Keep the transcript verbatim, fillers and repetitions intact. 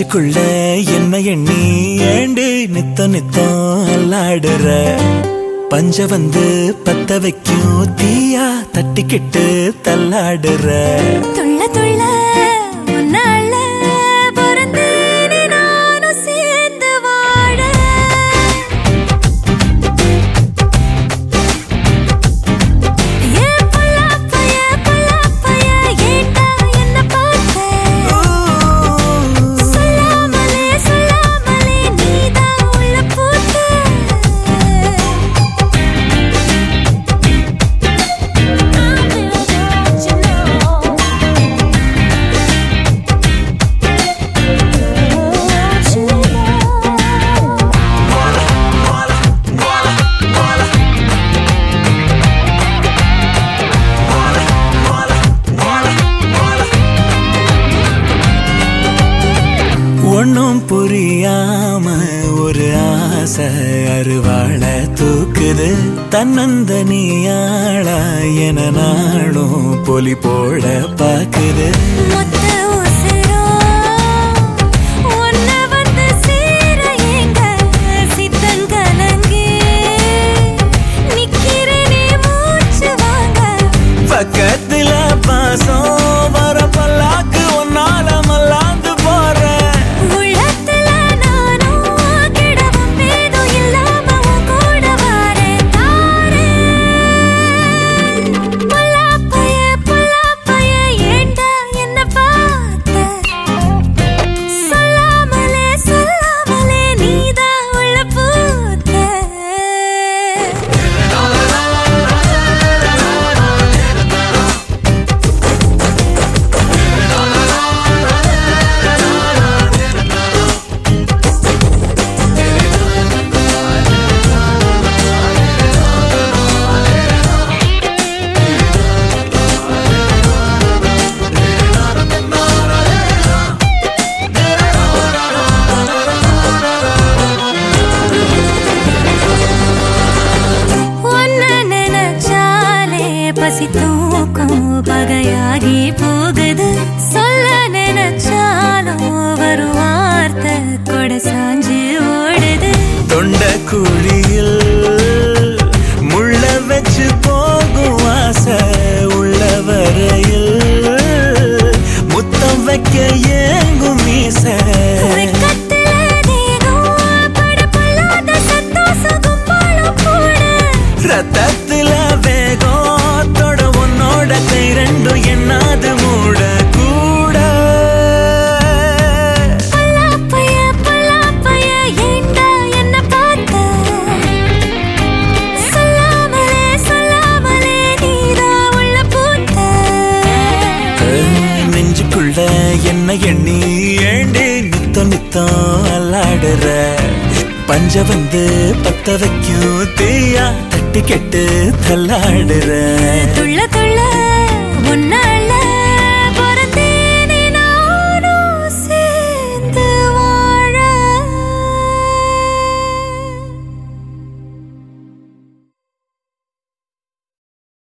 நெஞ்சுக்குள்ள என்ன எண்ணி ஏண்டு நித்த நித்தம் அல்லாடுற பஞ்ச வந்து பத்த வைக்கும் தீயா தட்டிக்கிட்டு தள்ளாடுற துள்ள துள்ள உன்னால பொறந்தேனே நானும் சேர்ந்து வாழ ஏ புல்லாப்பைய புல்லாப்பைய ஏண்டா என்ன பார்த்த சொல்லாமலே சொல்லாமலே நீதான் உள்ள பூத்த ஒன்னும் புரியாம ஒரு ஆசை அருவாள தூக்குது தன்னந்தனியாளா என நாளும் பொலி போட பாக்குது மொத்த உசிரோ உன்னை வந்து சேர எங்க சித்தங்கலங்கி நிக்கிறேனே மூச்சு வாங்க பக்கத்துல பாசம் வர பல்லாக்கு ஒன்னால மல்லாந்து போற உள்ளத்துல நானும் கிடவும் பேதும் இல்லாம உன் கூட வாரேன் தாரேன் புல்லாப்பைய புல்லாப்பைய ஏண்டா என்ன பார்த்த சொல்லாமலே சொல்லாமலே நீதான் உள்ள பூத்த உன்னை நினைச்சாலே பசி தூக்கம் பகையாகி போகுது சொல்ல நினைச்சாலும் ஒரு வார்த்தை கொடை சாஞ்சு ஓடுது தொண்ட குழியில் முள்ள வச்சு போகும் ஆசை உள்ள வரையில் முத்தம் வைக்க ஏங்கும் மீச வெட்கத்துல தேகம் படபடாத சந்தோஷம் கும்பலும் கூட ரத்தத்துல வேகம் தொட உன்னோட கை ரெண்டும் என்னாது மூட கூட புல்லாப்பைய புல்லாப்பைய ஏண்டா என்ன பார்த்த சொல்லாமலே சொல்லாமலே நீதான் உள்ள பூத்த நெஞ்சுக்குள்ள என்ன எண்ணி ஏண்டி நித்தம் நித்தம் அல்லாடுற பஞ்ச வந்து பத்த வைக்கும் தீயா தட்டி கெட்டு தள்ளாடுற துள்ள